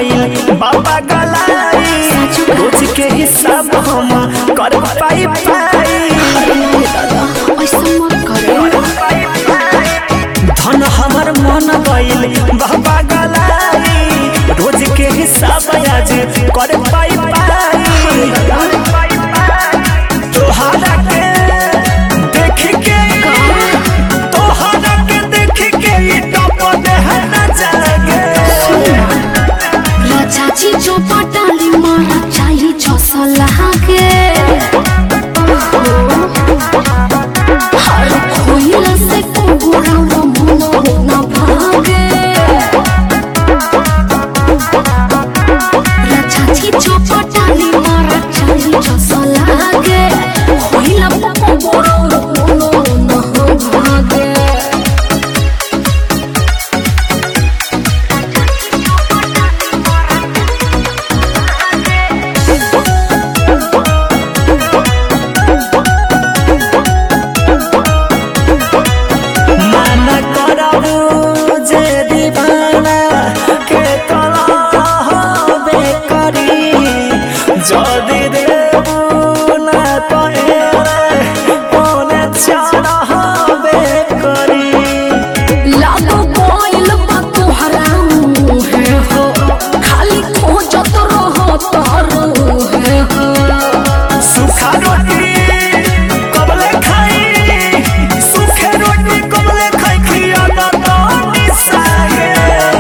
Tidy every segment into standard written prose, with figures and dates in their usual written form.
गइल बाबा गलाई रोज के हिसाब हम कर पाई धन हमर मन गइल बाबा गलाई रोज के हिसाब आज कर पाई तोहरा के देख के टप देह न जागे चाची जो पटाली मारा चाहिए 600 लागे हर कोई से कोगुरा मन न भागे चाची जो पटाली मारा चाहिए 600 लागे कोई कोगुरा मन न भागे जदि देबू ना तोरे ओने चारा हबे करी लागो कोइल बा तोहरा मुहे हो खाली खोजत रहो तारो है हो सूखा रोटी कबले खाई सूखे रोटी कबले खाई खिया ना निसागे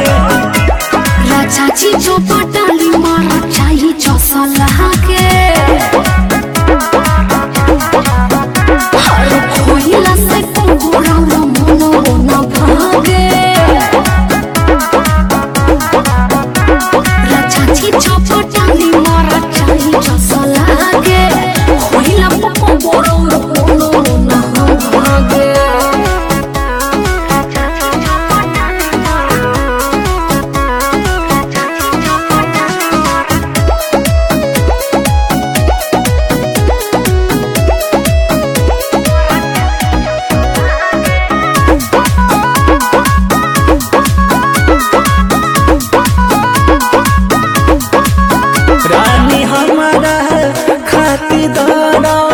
चाची जो पटाली मारा चाहिए 600 लागे हर कोई से कोगुरा मन न भागे चाची जो पटाली मारा चाहिए 600 लागे कोई कोगुरा मन न भागे रानी हमारा खातिर